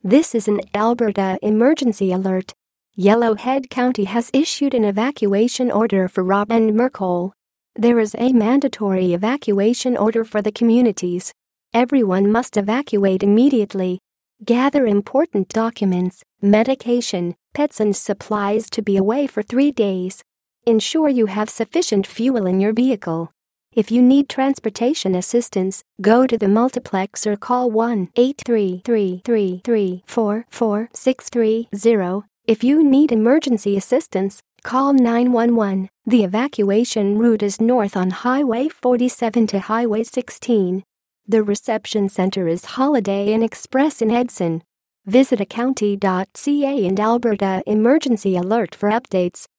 This is an Alberta emergency alert. Yellowhead County has issued an evacuation order for Robb and Mercole. There is a mandatory evacuation order for the communities. Everyone must evacuate immediately. Gather important documents, medication, pets and supplies to be away for 3 days. Ensure you have sufficient fuel in your vehicle. If you need transportation assistance, go to the multiplex or call 1-833-334-4630. If you need emergency assistance, call 911. The evacuation route is north on Highway 47 to Highway 16. The reception center is Holiday Inn Express in Edson. Visit acounty.ca and Alberta Emergency Alert for updates.